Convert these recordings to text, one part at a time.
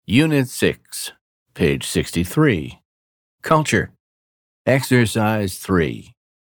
Unit 6, page 63. Culture. Exercise 3.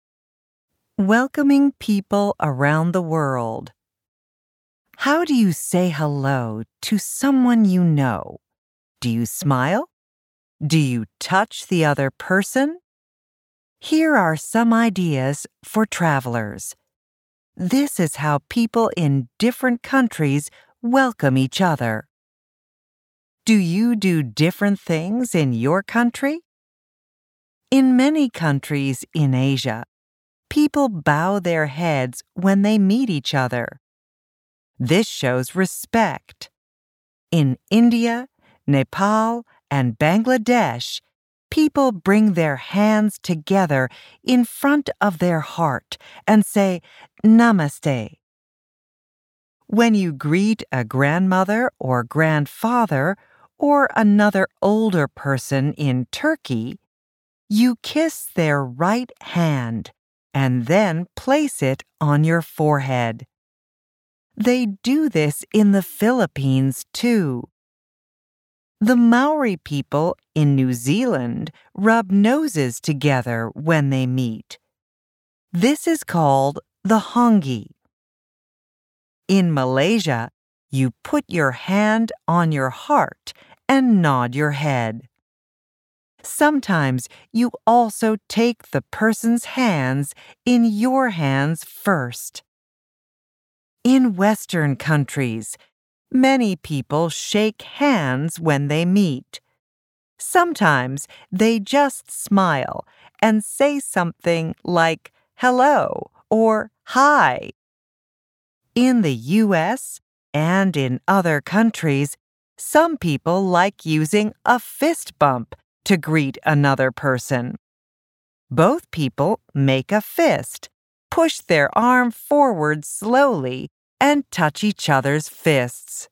Welcoming people around the world. How do you say hello to someone you know? Do you smile? Do you touch the other person? Here are some ideas for travelers. This is how people in different countries welcome each other. Do you do different things in your country? In many countries in Asia, people bow their heads when they meet each other. This shows respect. In India, Nepal, and Bangladesh, people bring their hands together in front of their heart and say, Namaste. When you greet a grandmother or grandfather or another older person in Turkey, you kiss their right hand and then place it on your forehead. They do this in the Philippines too. The Maori people in New Zealand rub noses together when they meet. This is called the hongi. In Malaysia, you put your hand on your heart and nod your head. Sometimes you also take the person's hands in your hands first. In Western countries, many people shake hands when they meet. Sometimes they just smile and say something like hello or hi. In the U.S. and in other countries, some people like using a fist bump to greet another person. Both people make a fist, push their arm forward slowly, and touch each other's fists.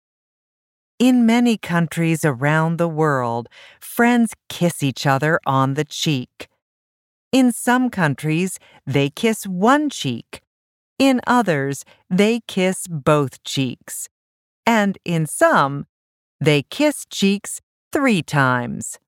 In many countries around the world, friends kiss each other on the cheek. In some countries, they kiss one cheek. In others, they kiss both cheeks. And in some, they kiss cheeks 3 times.